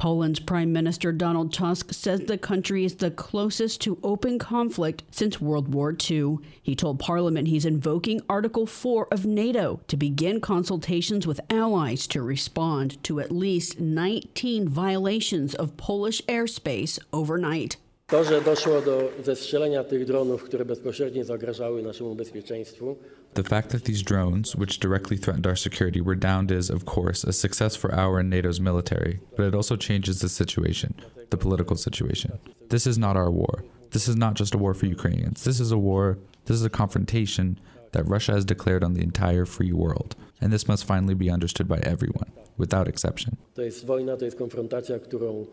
Poland's Prime Minister Donald Tusk says the country is the closest to open conflict since World War II. He told Parliament he's invoking Article 4 of NATO to begin consultations with allies to respond to at least 19 violations of Polish airspace overnight. To, że doszło do zestrzelenia tych dronów, które bezpośrednio zagrażały naszemu bezpieczeństwu. The fact that these drones, which directly threatened our security, were downed is, of course, a success for our and NATO's military, but it also changes the situation, the political situation. This is not our war. This is not just a war for Ukrainians. This is a war, this is a confrontation that Russia has declared on the entire free world. And this must finally be understood by everyone, without exception. To jest wojna, to jest konfrontacja, którą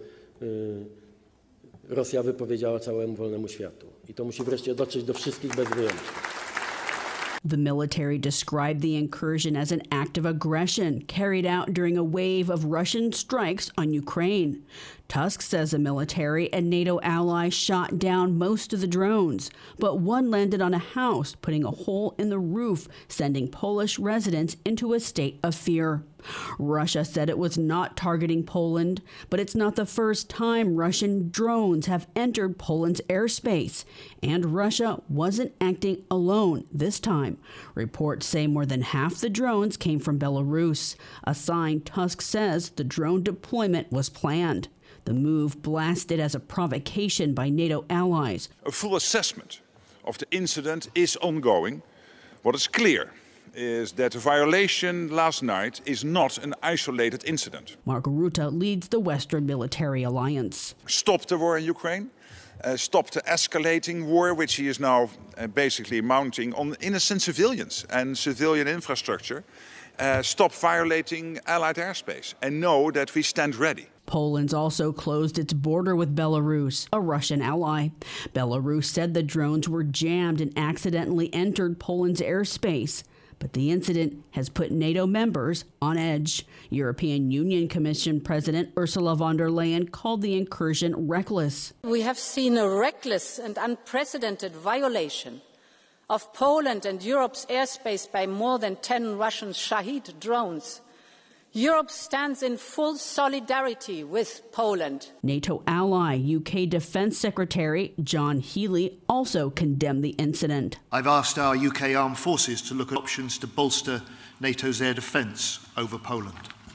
Rosja wypowiedziała całemu wolnemu światu. I to musi wreszcie dotrzeć do wszystkich bez wyjątku. The military described the incursion as an act of aggression carried out during a wave of Russian strikes on Ukraine. Tusk says the military and NATO allies shot down most of the drones, but one landed on a house, putting a hole in the roof, sending Polish residents into a state of fear. Russia said it was not targeting Poland, but it's not the first time Russian drones have entered Poland's airspace. And Russia wasn't acting alone this time. Reports say more than half the drones came from Belarus, a sign Tusk says the drone deployment was planned. The move blasted as a provocation by NATO allies. A full assessment of the incident is ongoing. What is clear is that the violation last night is not an isolated incident. Mark Rutte leads the Western Military Alliance. Stop the war in Ukraine. Stop the escalating war, which he is now basically mounting on innocent civilians and civilian infrastructure. Stop violating Allied airspace and know that we stand ready. Poland's also closed its border with Belarus, a Russian ally. Belarus said the drones were jammed and accidentally entered Poland's airspace. But the incident has put NATO members on edge. European Union Commission President Ursula von der Leyen called the incursion reckless. We have seen a reckless and unprecedented violation of Poland and Europe's airspace by more than 10 Russian Shahed drones. Europe stands in full solidarity with Poland. NATO ally UK Defence Secretary John Healey also condemned the incident. I've asked our UK armed forces to look at options to bolster NATO's air defence over Poland.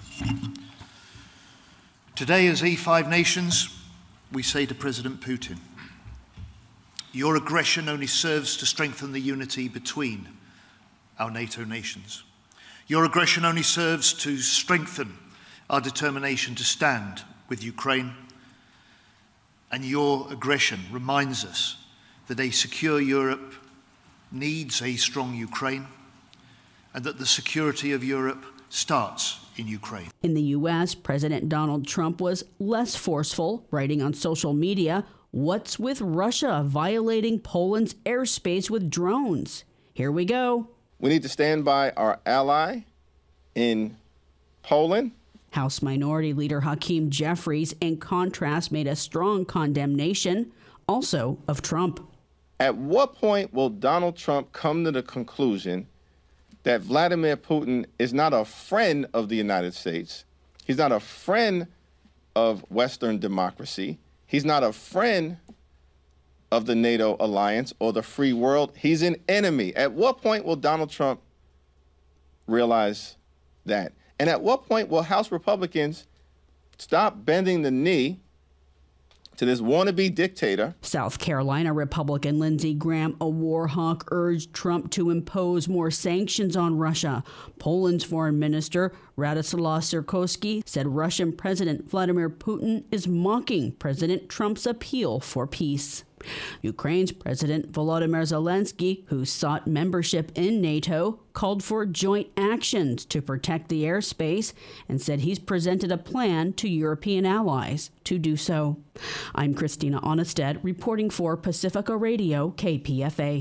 Today, as E5 nations, we say to President Putin, your aggression only serves to strengthen the unity between our NATO nations. Your aggression only serves to strengthen our determination to stand with Ukraine. And your aggression reminds us that a secure Europe needs a strong Ukraine and that the security of Europe starts in Ukraine. In the U.S., President Donald Trump was less forceful, writing on social media, "What's with Russia violating Poland's airspace with drones?" Here we go. We need to stand by our ally in Poland. House Minority Leader Hakeem Jeffries, in contrast, made a strong condemnation, also of Trump. At what point will Donald Trump come to the conclusion that Vladimir Putin is not a friend of the United States? He's not a friend of Western democracy. He's not a friend of the NATO alliance or the free world. He's an enemy. At what point will Donald Trump realize that? And at what point will House Republicans stop bending the knee to this wannabe dictator? South Carolina Republican Lindsey Graham, a war hawk, urged Trump to impose more sanctions on Russia. Poland's foreign minister, Radoslaw Sikorski, said Russian President Vladimir Putin is mocking President Trump's appeal for peace. Ukraine's President Volodymyr Zelensky, who sought membership in NATO, called for joint actions to protect the airspace and said he's presented a plan to European allies to do so. I'm Christina Onnested, reporting for Pacifica Radio, KPFA.